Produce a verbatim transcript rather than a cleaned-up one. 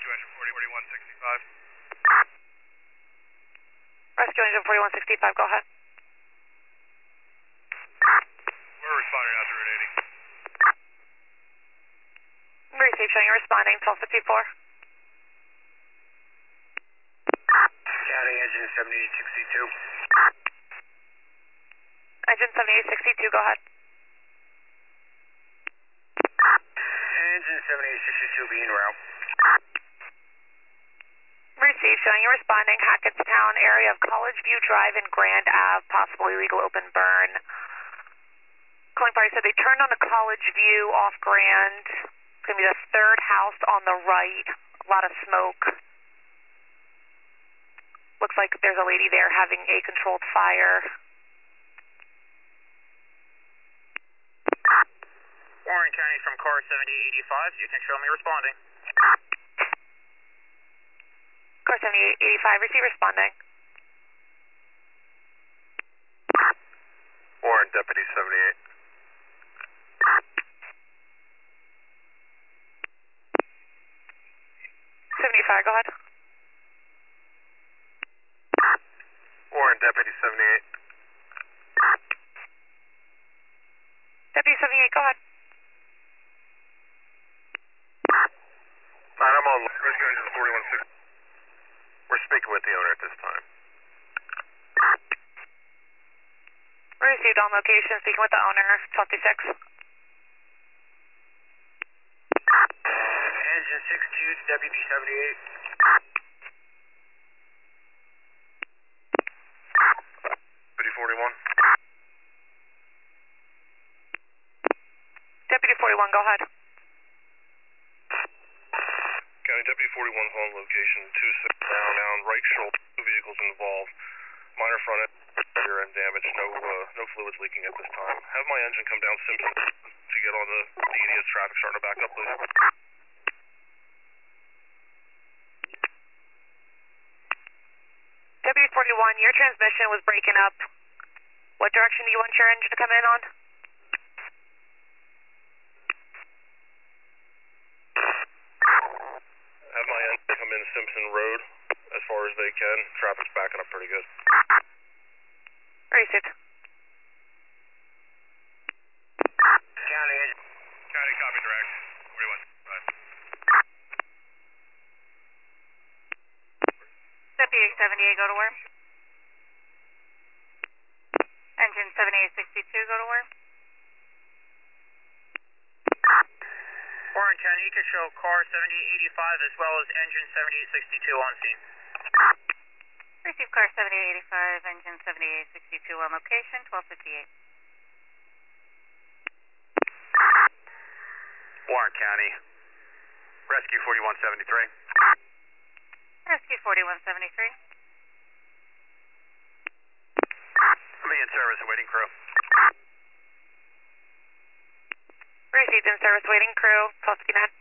engine forty-one sixty-five. Rescue engine forty-one sixty-five, go ahead. We're responding out to Route eighty. Receive, showing you responding, twelve fifty-four. County engine seventy-eight sixty-two. Engine seventy-eight sixty-two, go ahead. Engine seventy-eight sixty-two being route. Receive, showing you responding, Hackettstown area of College View Drive and Grand Ave, possible illegal open burn. Calling party said they turned on a College View off Grand. It's going to be the third house on the right. A lot of smoke. Looks like there's a lady there having a controlled fire. Warren County from car seventy-eight eighty-five, you can show me responding. Car seventy-eight eighty-five, receive responding. Warren Deputy seventy-eight. seventy-five, go ahead. Warren Deputy seventy-eight. Deputy seventy-eight, go ahead. Nine, I'm on rescue engine forty-one sixty. We're speaking with the owner at this time. Received on location, speaking with the owner, twelve fifty-six. Engine six two, Deputy seventy-eight. Deputy forty-one. Deputy forty-one, go ahead. County Deputy forty-one's on location, two six down, down, right shoulder, two vehicles involved. Minor front end, rear end damage, no uh, no fluids leaking at this time. Have my engine come down Simpson to get on the D D as traffic starting to back up, please. Deputy forty-one, your transmission was breaking up. What direction do you want your engine to come in on? Have my engine come in Simpson Road as far as they can. Traffic's backing up pretty good. Received. County engine. County copy direct. forty-one sixty-five. Deputy seventy-eight, go to where? Engine seventy-eight sixty-two, go to where? Warren County, you can show car seventy-eight eighty-five as well as engine seventy-eight sixty-two on scene. Receive car seventy-eight eighty-five, engine seventy-eight sixty-two on location, twelve fifty-eight. Warren County, rescue forty-one seventy-three. Rescue forty-one seventy-three. Me in service, waiting crew. Received in service, waiting crew, twelve fifty-nine.